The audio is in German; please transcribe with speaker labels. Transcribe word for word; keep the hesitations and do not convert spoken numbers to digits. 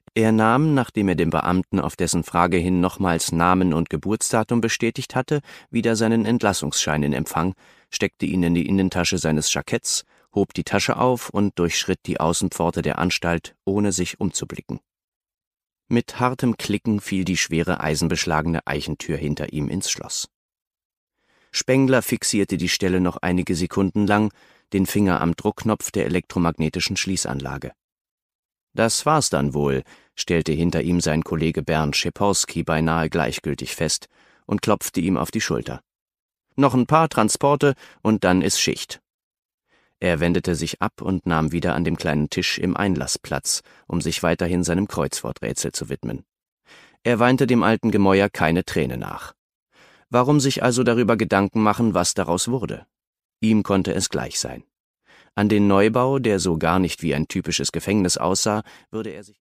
Speaker 1: Er nahm, nachdem er dem Beamten auf dessen Frage hin nochmals Namen und Geburtsdatum bestätigt hatte, wieder seinen Entlassungsschein in Empfang, steckte ihn in die Innentasche seines Jacketts, hob die Tasche auf und durchschritt die Außenpforte der Anstalt, ohne sich umzublicken. Mit hartem Klicken fiel die schwere eisenbeschlagene Eichentür hinter ihm ins Schloss. Spengler fixierte die Stelle noch einige Sekunden lang, den Finger am Druckknopf der elektromagnetischen Schließanlage. »Das war's dann wohl«, stellte hinter ihm sein Kollege Bernd Scheporski beinahe gleichgültig fest und klopfte ihm auf die Schulter. »Noch ein paar Transporte und dann ist Schicht.« Er wendete sich ab und nahm wieder an dem kleinen Tisch im Einlass Platz, um sich weiterhin seinem Kreuzworträtsel zu widmen. Er weinte dem alten Gemäuer keine Träne nach. Warum sich also darüber Gedanken machen, was daraus wurde? Ihm konnte es gleich sein. An den Neubau, der so gar nicht wie ein typisches Gefängnis aussah, würde er sich